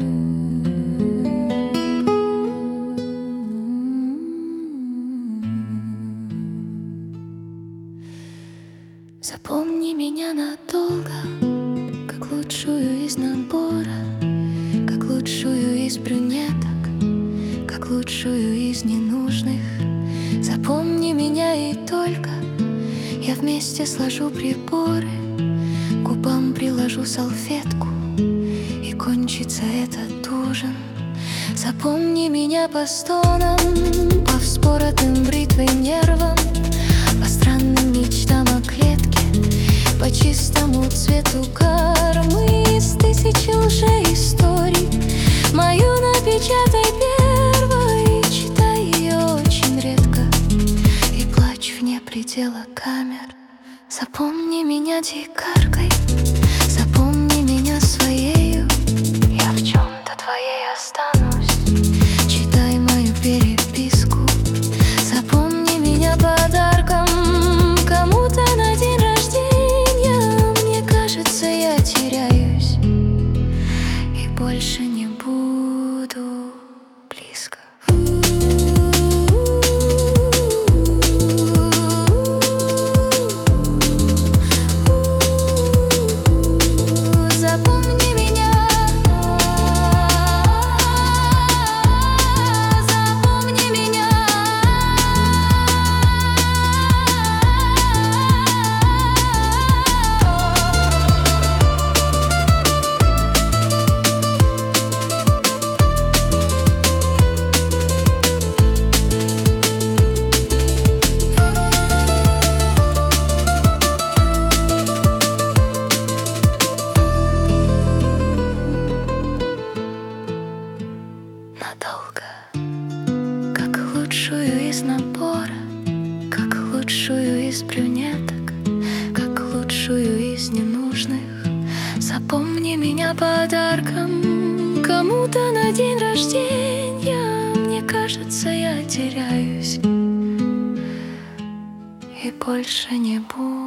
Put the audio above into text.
Запомни меня надолго, как лучшую из набора, как лучшую из брюнеток, как лучшую из ненужных. Запомни меня и только я вместе сложу приборы, губам приложу салфетку, и кончится этот ужин. Запомни меня по стонам, по вспоротым бритвой нервам, по странным мечтам о клетке, по чистому цвету кармы из тысячи лжеисторий. Мою напечатай первой, читай ее очень редко и плачь вне предела камер. Запомни меня дикаркой, запомни меня своею, я в чем-то твоей останусь. Читай мою переписку, запомни меня подарком кому-то на день рождения. Мне кажется, я теряюсь и больше не буду близко. Запомни меня, запомни меня. Надолго, как лучшую из набора, как лучшую из брюнеток, как лучшую из ненужных. Запомни меня подарком кому-то на день рождения. Мне кажется, я теряюсь и больше не буду.